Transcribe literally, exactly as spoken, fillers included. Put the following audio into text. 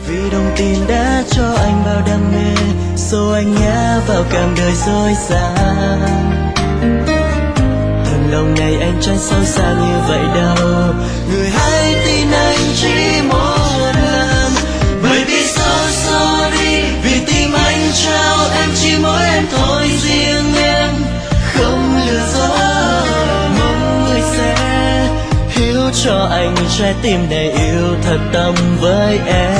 vì đồng tiền đã cho anh bao đam mê, số anh ngã vào cảm đời dối gian. Hơn lâu ngày anh chẳng sâu xa như vậy đâu, người hãy tin anh chỉ một lần. Bởi vì sao sorry, vì tim anh trao em chỉ mỗi em thôi, riêng em không lừa dối. Mong người sẽ hiểu cho anh trái tim này yêu thật tâm với em.